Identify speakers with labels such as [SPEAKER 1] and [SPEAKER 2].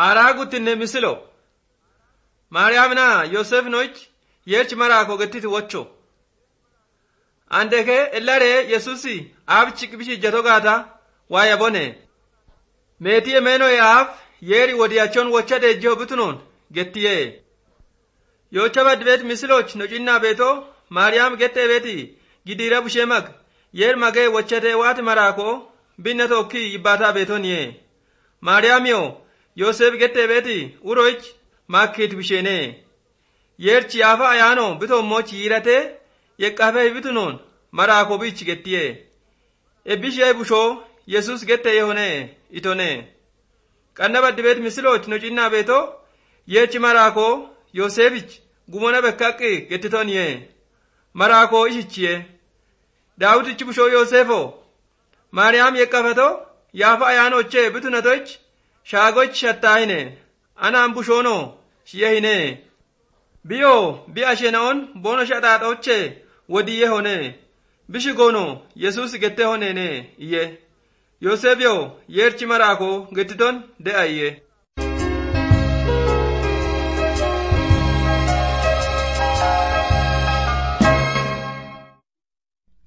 [SPEAKER 1] Araagutinne misilo. Maariyaamina Yoosef noich yerchi maraako gettiti wocho. Andeke ellare Yesusi abchi kibishi jatogaata waaya bone. Meetii emeno yaaf yeri wodiyachon wochade jeho bitunon gettiye. Yochaba dibet misiloch no jinna beto Maariyaam gette beti gidira bushemak yer mage wochade waati maraako binna tokki ibata betoniye. Maariyaamiyo Yoosef gette beti uroich makkit bishene. Yerchi afa ayano bito mochi yirate yeqqafe bitunon maraako bichi gettiye. Ebishe busho Yesus gette yehone itone. Kannaba dibet misiloch no jinna beto yerchi maraako Yoosefich gumona bekkaqi gettitoniye. Maraako ishichiye. Daawitichi busho Yoosefo Maariyaam yeqqafato yaafa ayaanoche bitunatoch shaagoch shattaahine anaan bushono shiyehine. Biyo bi ashenaon bono shadhaadhoche wodiye hone bishi gono Yesus gette honene iye. Yoosefyo yerchi maraako gettiton de'a iye.